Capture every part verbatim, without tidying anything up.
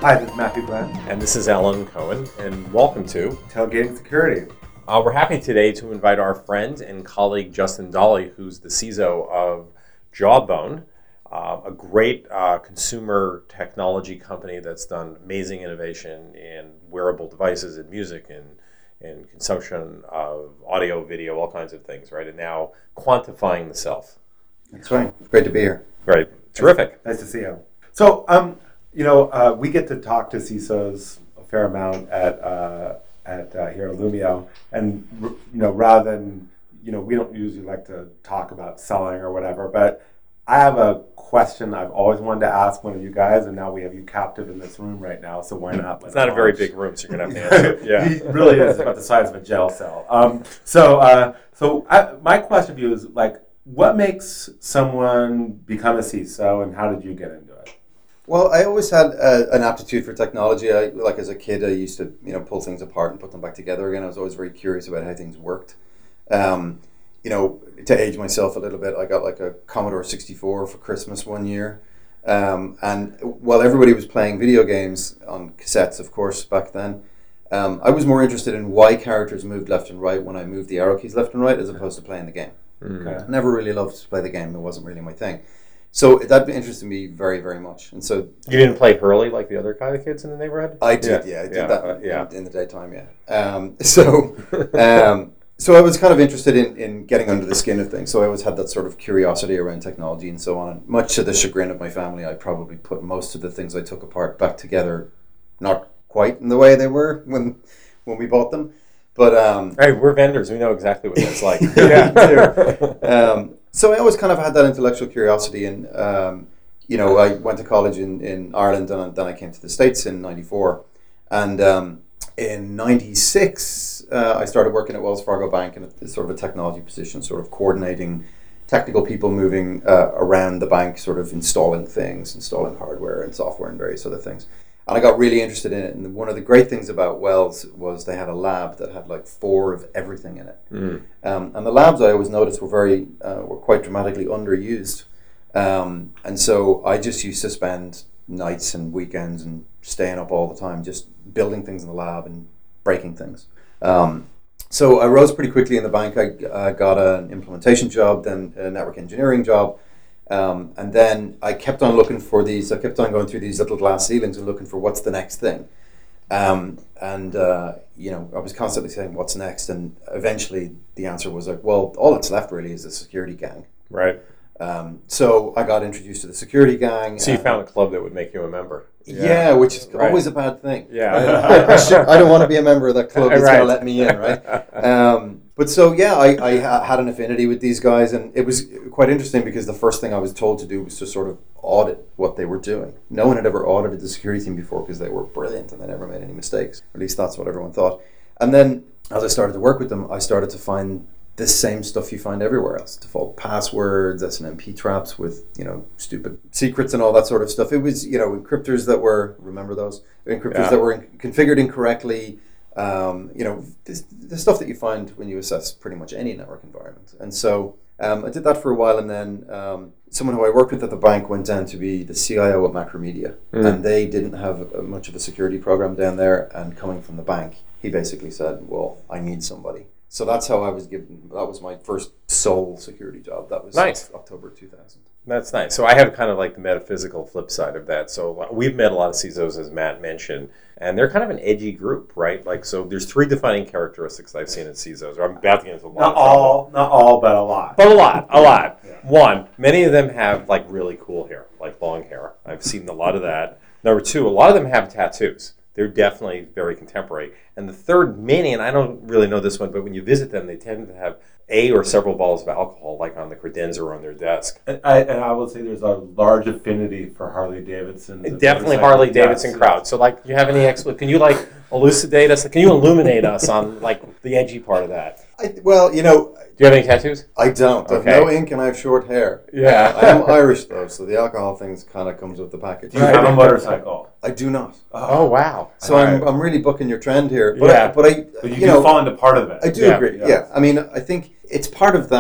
Hi, this is Matthew Glenn. And this is Alan Cohen, and welcome to Tailgating Security. Uh, we're happy today to invite our friend and colleague Justin Dolly, who's the C I S O of Jawbone, uh, a great uh, consumer technology company that's done amazing innovation in wearable devices and music and, and consumption of audio, video, all kinds of things, right? And now quantifying the self. That's right. Great to be here. Great. Terrific. Nice to see you. So, um, you know, uh, we get to talk to C I S Os a fair amount at uh, at uh, here at Illumio, and you know, rather than you know, we don't usually like to talk about selling or whatever, but I have a question I've always wanted to ask one of you guys, and now we have you captive in this room right now, so why not? It's not a very big room, so you're gonna have to answer. Yeah, he really is about the size of a jail cell. Um, so, uh, so I, my question for you is like, what makes someone become a C I S O, and how did you get into it? Well, I always had uh, an aptitude for technology. I, like as a kid, I used to you know pull things apart and put them back together again. I was always very curious about how things worked. Um, you know, to age myself a little bit, I got like a Commodore sixty-four for Christmas one year. Um, and while everybody was playing video games on cassettes, of course, back then, um, I was more interested in why characters moved left and right when I moved the arrow keys left and right as opposed to playing the game. Okay. I never really loved to play the game. It wasn't really my thing. So that interested me very, very much. And so you didn't play Hurley like the other kind of kids in the neighborhood? I did, yeah. yeah I did yeah, that uh, yeah. in, in the daytime, yeah. Um, so um, so I was kind of interested in, in getting under the skin of things. So I always had that sort of curiosity around technology and so on. And much to the chagrin of my family, I probably put most of the things I took apart back together, not quite in the way they were when when we bought them. But um, hey, we're vendors. We know exactly what that's like. yeah. um, so I always kind of had that intellectual curiosity, and um, you know, I went to college in, in Ireland, and then I came to the States in ninety-four, and um, in ninety-six uh, I started working at Wells Fargo Bank in a, sort of a technology position, sort of coordinating technical people moving uh, around the bank, sort of installing things, installing hardware and software and various other things. And I got really interested in it. And one of the great things about Wells was they had a lab that had like four of everything in it. Mm. Um, and the labs I always noticed were very, uh, were quite dramatically underused. Um, and so I just used to spend nights and weekends and staying up all the time, just building things in the lab and breaking things. Um, so I rose pretty quickly in the bank. I uh, got an implementation job, then a network engineering job. Um, and then I kept on looking for these, I kept on going through these little glass ceilings and looking for what's the next thing. Um, and, uh, you know, I was constantly saying, what's next? And eventually the answer was like, well, all that's left really is the security gang. Right. Um, so I got introduced to the security gang. So you found a club that would make you a member. Yeah, yeah which is right. always a bad thing. Yeah. I, I, should, I don't want to be a member of that club that's right. going to let me in, right? Um, But so, yeah, I, I had an affinity with these guys, and it was quite interesting because the first thing I was told to do was to sort of audit what they were doing. No one had ever audited the security team before because they were brilliant and they never made any mistakes. Or at least that's what everyone thought. And then as I started to work with them, I started to find this same stuff you find everywhere else. Default passwords, S N M P traps with, you know, stupid secrets and all that sort of stuff. It was, you know, encryptors that were, remember those? Encryptors yeah. that were in, configured incorrectly. Um, you know, this, the stuff that you find when you assess pretty much any network environment. And so um, I did that for a while, and then um, someone who I worked with at the bank went down to be the C I O at Macromedia, mm. and they didn't have a, much of a security program down there, and coming from the bank, he basically said, well, I need somebody. So that's how I was given, that was my first sole security job. That was nice. October two thousand. That's nice. So I have kind of like the metaphysical flip side of that. So we've met a lot of C I S Os, as Matt mentioned, and they're kind of an edgy group, right? Like, so there's three defining characteristics I've seen in C I S Os. Or I'm about to get into a lot Not of trouble. all, not all, but a lot. But a lot, a lot. Yeah. One, many of them have like really cool hair, like long hair. I've seen a lot of that. Number two, a lot of them have tattoos. They're definitely very contemporary. And the third, many, and I don't really know this one, but when you visit them, they tend to have a or several bottles of alcohol, like on the credenza or on their desk. And I, and I will say there's a large affinity for Harley Davidson. Definitely Harley Davidson crowd. So, like, do you have any expl- Can you like elucidate us? Can you illuminate us on like the edgy part of that? I, well, you know. Do you have any tattoos? I don't. I have okay. no ink and I have short hair. Yeah. Uh, I am Irish though, so the alcohol things kind of comes with the package. Do you have a motorcycle? I do not. Oh, wow. So I'm right. I'm really bucking your trend here. But yeah. I, but I but you, you do know, fall into part of it. I do yeah. agree. Yeah. yeah. I mean, I think it's part of that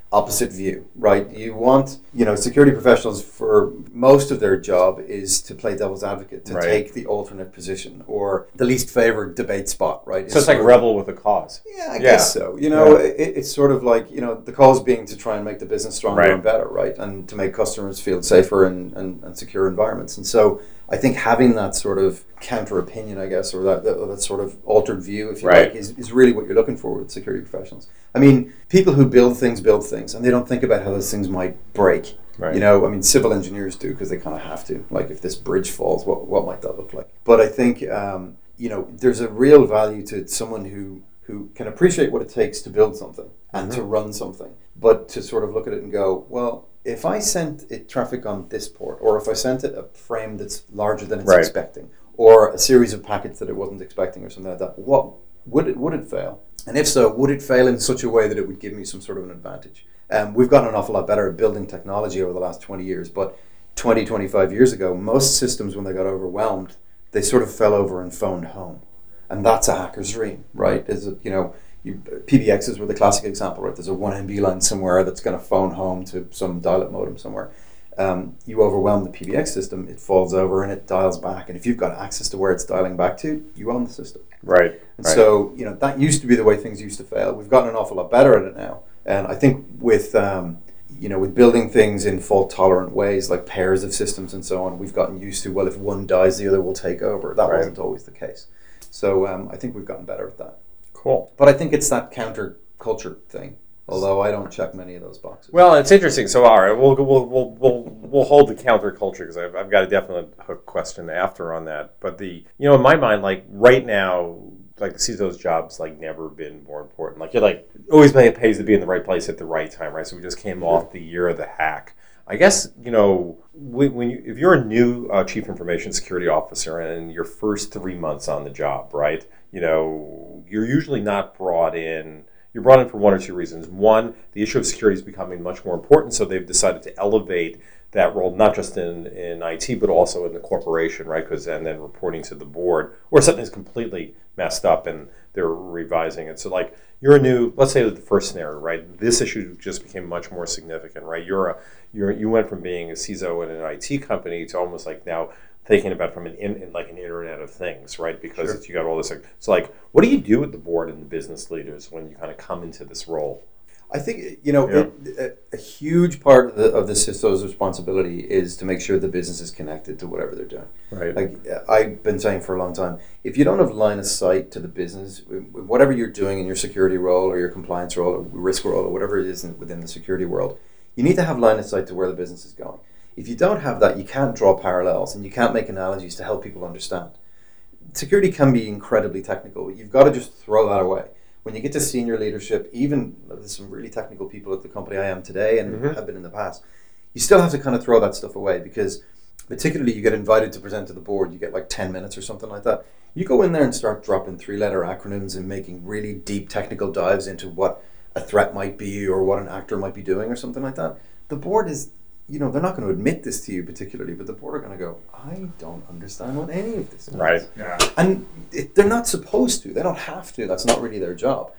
opposite view, right? You want, you know, security professionals, for most of their job is to play devil's advocate, to Right. take the alternate position or the least favored debate spot, right? So it's like sort of- rebel with a cause. Yeah, I Yeah. guess so. You know, Yeah. it, it's sort of like, you know, the cause being to try and make the business stronger Right. and better, right? And to make customers feel safer and, and, and secure environments. And so I think having that sort of counter opinion, I guess, or that, that, that sort of altered view, if you Right. like, is, is really what you're looking for with security professionals. I mean, people who build things build things, and they don't think about how those things might break. Right. You know, I mean, civil engineers do because they kind of have to. Like, if this bridge falls, what what might that look like? But I think, um, you know, there's a real value to someone who who can appreciate what it takes to build something and Mm-hmm. to run something, but to sort of look at it and go, well, if I sent it traffic on this port, or if I sent it a frame that's larger than it's Right. expecting, or a series of packets that it wasn't expecting, or something like that, what would it would it fail? And if so, would it fail in such a way that it would give me some sort of an advantage? Um, we've gotten an awful lot better at building technology over the last twenty years, but twenty, twenty-five years ago, most systems, when they got overwhelmed, they sort of fell over and phoned home. And that's a hacker's dream, right? Is it, you know, you, P B Xs were the classic example, right? There's a one M B line somewhere that's going to phone home to some dial-up modem somewhere. Um, you overwhelm the P B X system, it falls over and it dials back. And if you've got access to where it's dialing back to, you own the system. Right. And right. so, you know, that used to be the way things used to fail. We've gotten an awful lot better at it now. And I think with, um, you know, with building things in fault-tolerant ways, like pairs of systems and so on, we've gotten used to, well, if one dies, the other will take over. That Right. wasn't always the case. So um, I think we've gotten better at that. Cool. But I think it's that counter-culture thing, although I don't check many of those boxes. Well, it's interesting. So, all right, we'll we'll we'll we'll, we'll hold the counterculture because I've, I've got a definite hook question after on that. But the you know in my mind, like right now, like to see those jobs like never been more important. Like you're like always it pays to be in the right place at the right time, right? So we just came off the year of the hack. I guess you know when, when you if you're a new uh, chief information security officer and your first three months on the job, right? You know you're usually not brought in. You're brought in for one or two reasons. One, the issue of security is becoming much more important, so they've decided to elevate that role, not just in, in I T, but also in the corporation, right? Because and then reporting to the board, or something's completely messed up and they're revising it. So, like, you're a new, let's say the first scenario, right? This issue just became much more significant, right? You're a, you're you went from being a C I S O in an I T company to almost like now thinking about from an in, in like an Internet of Things, right? Because Sure. it's, you got all this. Like, so, like, what do you do with the board and the business leaders when you kind of come into this role? I think, you know, Yeah. it, a, a huge part of the, of the C I S O's responsibility is to make sure the business is connected to whatever they're doing. Right. Like uh, I've been saying for a long time, if you don't have line of sight to the business, whatever you're doing in your security role or your compliance role or risk role or whatever it is in, within the security world, you need to have line of sight to where the business is going. If you don't have that, you can't draw parallels and you can't make analogies to help people understand. Security can be incredibly technical, but you've got to just throw that away. When you get to senior leadership, even there's some really technical people at the company I am today and Mhm. have been in the past, you still have to kind of throw that stuff away because particularly you get invited to present to the board, you get like ten minutes or something like that. You go in there and start dropping three-letter acronyms and making really deep technical dives into what a threat might be or what an actor might be doing or something like that. The board is, you know, they're not going to admit this to you particularly, but the board are going to go, I don't understand what any of this means. Right. Yeah. And it, they're not supposed to. They don't have to. That's not really their job.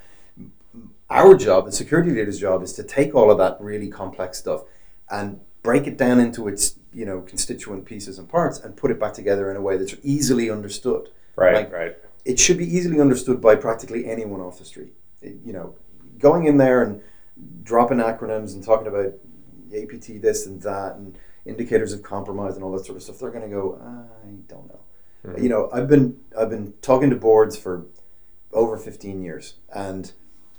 Our job, the security leader's job, is to take all of that really complex stuff and break it down into its, you know, constituent pieces and parts and put it back together in a way that's easily understood. Right. Like, right. It should be easily understood by practically anyone off the street. It- you know, going in there and dropping acronyms and talking about A P T this and that and indicators of compromise and all that sort of stuff, they're going to go, I don't know. Mhm. You know, I've been I've been talking to boards for over fifteen years, and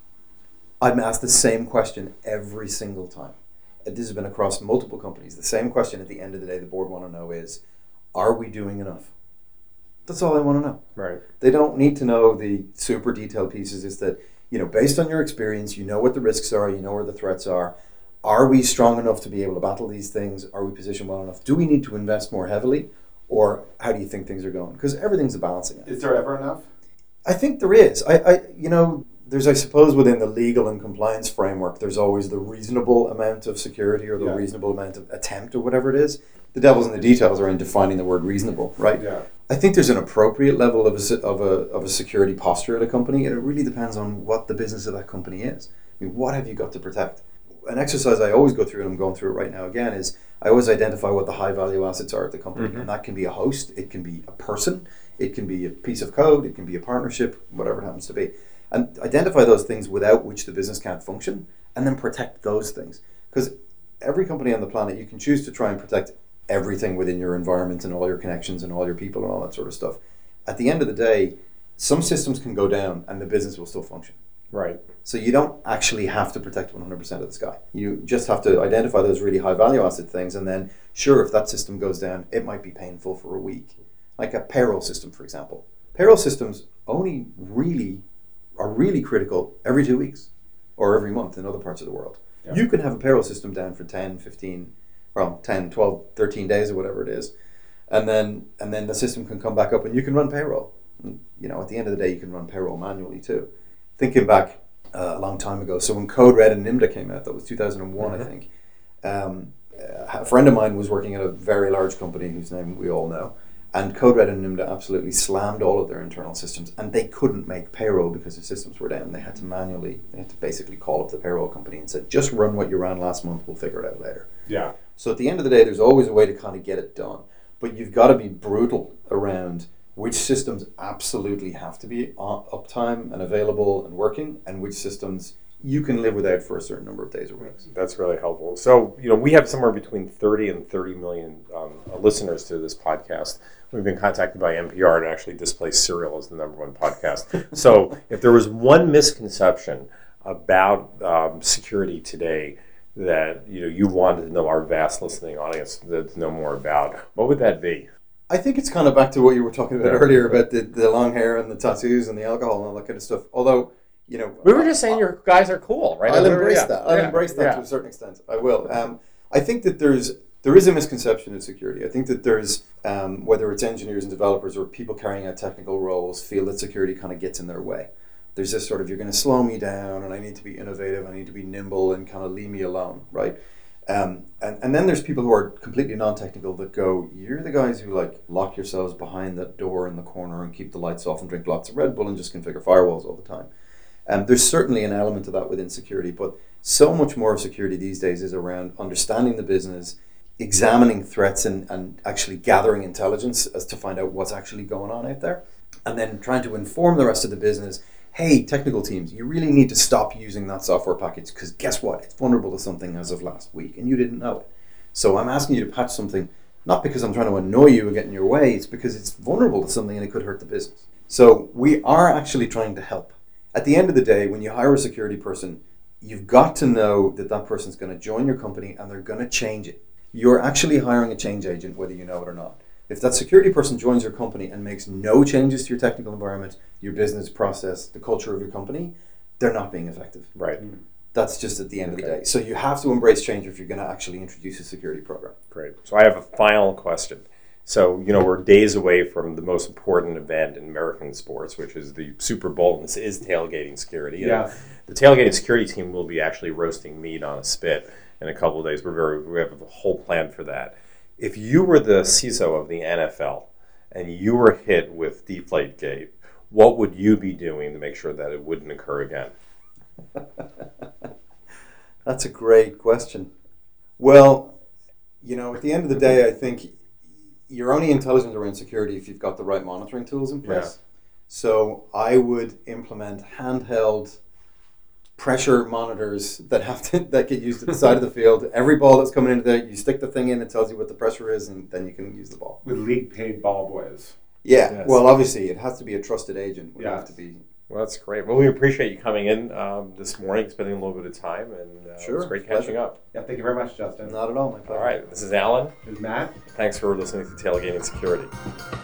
I'm asked the same question every single time. This has been across multiple companies. The same question at the end of the day the board want to know is, are we doing enough? That's all they want to know. Right. They don't need to know the super detailed pieces. Is that, you know, based on your experience, you know what the risks are, you know where the threats are. Are we strong enough to be able to battle these things? Are we positioned well enough? Do we need to invest more heavily? Or how do you think things are going? Because everything's a balancing act. Is there ever enough? I think there is. I, I, you know, there's, I suppose, within the legal and compliance framework, there's always the reasonable amount of security or the Yeah. reasonable amount of attempt or whatever it is. The devil's in the details are in defining the word reasonable, right? Yeah. I think there's an appropriate level of a, se- of a of a security posture at a company, and it really depends on what the business of that company is. I mean, what have you got to protect? an exercise I always go through, and I'm going through it right now again, is I always identify what the high value assets are at the company. Mm-hmm. And that can be a host, it can be a person, it can be a piece of code, it can be a partnership, whatever it happens to be. And identify those things without which the business can't function, and then protect those things. Because every company on the planet, you can choose to try and protect everything within your environment and all your connections and all your people and all that sort of stuff. At the end of the day, some systems can go down and the business will still function. Right. So you don't actually have to protect one hundred percent of the sky. You just have to identify those really high value asset things, and then sure, if that system goes down, it might be painful for a week. Like a payroll system, for example. Payroll systems only really are really critical every two weeks or every month in other parts of the world. Yeah. You can have a payroll system down for ten, fifteen, well, ten, twelve, thirteen days or whatever it is. And then and then the system can come back up and you can run payroll. And, you know, at the end of the day, you can run payroll manually too. Thinking back uh, a long time ago, so when Code Red and Nimda came out, that was two thousand one, mm-hmm. I think. Um, a friend of mine was working at a very large company whose name we all know. And Code Red and Nimda absolutely slammed all of their internal systems, and they couldn't make payroll because the systems were down. They had to manually, they had to basically call up the payroll company and said, just run what you ran last month, we'll figure it out later. Yeah. So at the end of the day, there's always a way to kind of get it done. But you've got to be brutal around which systems absolutely have to be on uptime and available and working, and which systems you can live without for a certain number of days or weeks. That's really helpful. So, you know, we have somewhere between thirty and thirty million um, listeners to this podcast. We've been contacted by N P R to actually display Serial as the number one podcast. So if there was one misconception about um, security today that, you know, you wanted to know our vast listening audience to know more about, what would that be? I think it's kind of back to what you were talking about yeah. earlier about the, the long hair and the tattoos and the alcohol and all that kind of stuff. Although, you know, we were just saying I, your guys are cool, right? I'll embrace yeah. that. I'll yeah. embrace that yeah. to a certain extent. I will. Um, I think that there's there is a misconception in security. I think that there's um, whether it's engineers and developers or people carrying out technical roles feel that security kind of gets in their way. There's this sort of, you're going to slow me down, and I need to be innovative. I need to be nimble and kind of leave me alone, right? Um, and, and then there's people who are completely non-technical that go, you're the guys who like lock yourselves behind that door in the corner and keep the lights off and drink lots of Red Bull and just configure firewalls all the time. Um, there's certainly an element of that within security, but so much more of security these days is around understanding the business, examining threats and, and actually gathering intelligence as to find out what's actually going on out there, and then trying to inform the rest of the business, hey, technical teams, you really need to stop using that software package because guess what? It's vulnerable to something as of last week and you didn't know it. So I'm asking you to patch something, not because I'm trying to annoy you or get in your way, it's because it's vulnerable to something and it could hurt the business. So we are actually trying to help. At the end of the day, when you hire a security person, you've got to know that that person's going to join your company and they're going to change it. You're actually hiring a change agent, whether you know it or not. If that security person joins your company and makes no changes to your technical environment, your business process, the culture of your company, they're not being effective. Right. That's just at the end okay. of the day. So you have to embrace change if you're going to actually introduce a security program. Great. So I have a final question. So, you know, we're days away from the most important event in American sports, which is the Super Bowl, and this is tailgating security. Yeah. The tailgating security team will be actually roasting meat on a spit in a couple of days. We're very, we have a whole plan for that. If you were the C I S O of the N F L and you were hit with Deflategate, what would you be doing to make sure that it wouldn't occur again? That's a great question. Well, you know, at the end of the day, I think you're only intelligent around security if you've got the right monitoring tools in place. Yeah. So I would implement handheld pressure monitors that have to that get used at the side of the field. Every ball that's coming into there, you stick the thing in, it tells you what the pressure is, and then you can use the ball. With league paid ball boys. Yeah. Yes. Well, obviously, it has to be a trusted agent. It yes. have to be. Well, that's great. Well, we appreciate you coming in um, this morning, spending a little bit of time, and uh, sure. it was great Pleasure. catching up. Yeah, thank you very much, Justin. Not at all, my pleasure. All right, this is Alan. This is Matt. Thanks for listening to Tailgating Security.